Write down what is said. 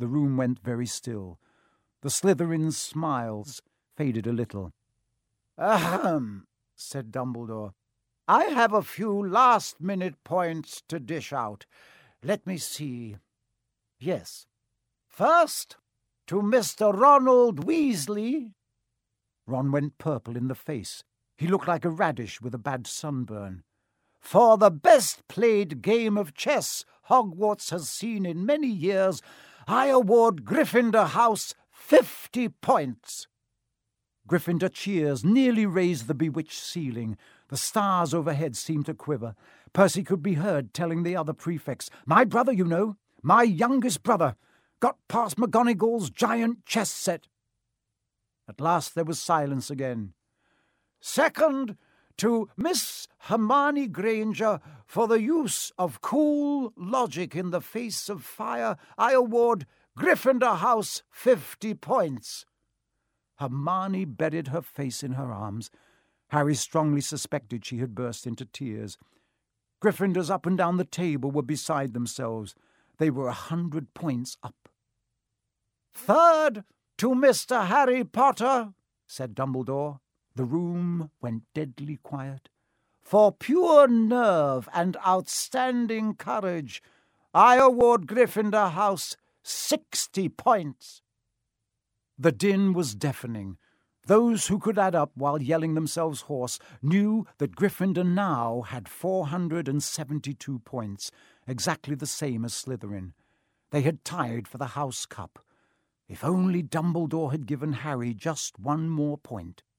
The room went very still. The Slytherins' smiles faded a little. "Ahem," said Dumbledore. "I have a few last-minute points to dish out. Let me see. Yes. First, to Mr. Ronald Weasley." Ron went purple in the face. He looked like a radish with a bad sunburn. "For the best-played game of chess Hogwarts has seen in many years, I award Gryffindor House 50 points." Gryffindor cheers nearly raised the bewitched ceiling. The stars overhead seemed to quiver. Percy could be heard telling the other prefects, "My brother, you know, my youngest brother, got past McGonagall's giant chess set." At last there was silence again. "Second, to Miss Hermione Granger, for the use of cool logic in the face of fire, I award Gryffindor House 50 points." Hermione buried her face in her arms. Harry strongly suspected she had burst into tears. Gryffindors up and down the table were beside themselves. They were 100 points up. "Third, to Mr. Harry Potter," said Dumbledore. The room went deadly quiet. "For pure nerve and outstanding courage, I award Gryffindor House 60 points." The din was deafening. Those who could add up while yelling themselves hoarse knew that Gryffindor now had 472 points, exactly the same as Slytherin. They had tied for the House Cup. If only Dumbledore had given Harry just one more point.